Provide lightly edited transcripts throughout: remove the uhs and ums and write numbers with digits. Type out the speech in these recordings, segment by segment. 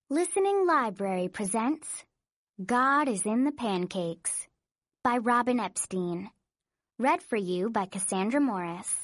Listening Library presents God is in the Pancakes by Robin Epstein. Read for you by Cassandra Morris.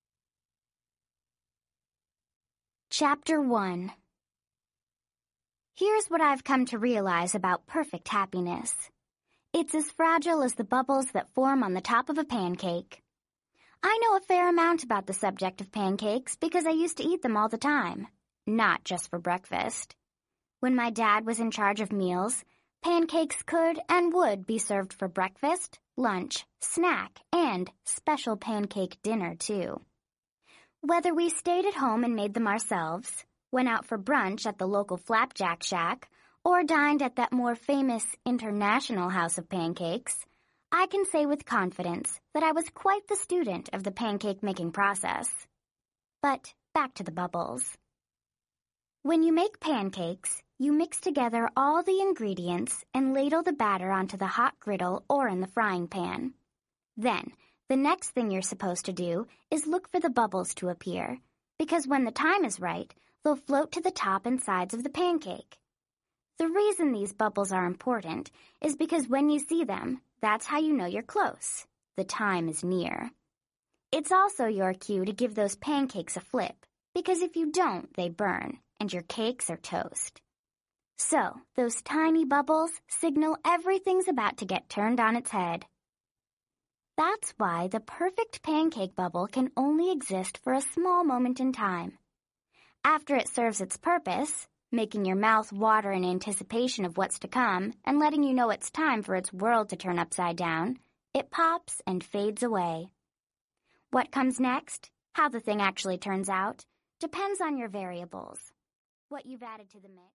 Chapter 1. Here's what I've come to realize about perfect happiness. It's as fragile as the bubbles that form on the top of a pancake. I know a fair amount about the subject of pancakes because I used to eat them all the time, not just for breakfast. When my dad was in charge of meals, pancakes could and would be served for breakfast, lunch, snack, and special pancake dinner, too. Whether we stayed at home and made them ourselves, went out for brunch at the local Flapjack Shack, or dined at that more famous International House of Pancakes, I can say with confidence that I was quite the student of the pancake-making process. But back to the bubbles. When you make pancakes, you mix together all the ingredients and ladle the batter onto the hot griddle or in the frying pan. Then, the next thing you're supposed to do is look for the bubbles to appear, because when the time is right, they'll float to the top and sides of the pancake. The reason these bubbles are important is because when you see them, that's how you know you're close. The time is near. It's also your cue to give those pancakes a flip, because if you don't, they burn, and your cakes are toast. So, those tiny bubbles signal everything's about to get turned on its head. That's why the perfect pancake bubble can only exist for a small moment in time. After it serves its purpose, making your mouth water in anticipation of what's to come and letting you know it's time for its world to turn upside down, it pops and fades away. What comes next, how the thing actually turns out, depends on your variables, what you've added to the mix.